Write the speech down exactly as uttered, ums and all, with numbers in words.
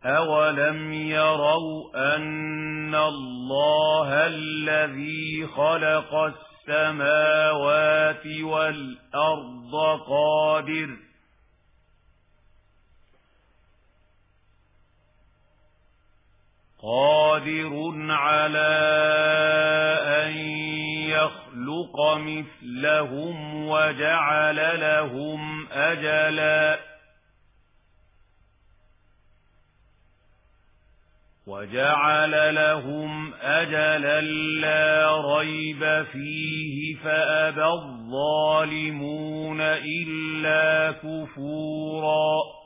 أَوَلَمْ يَرَوْا أَنَّ اللَّهَ الَّذِي خَلَقَ السَّمَاوَاتِ وَالْأَرْضَ قَادِرٌ قادر على أن يخلق مثلهم وجعل لهم أجلا وجعل لهم أجلا لا ريب فيه فأبى الظالمون إلا كفورا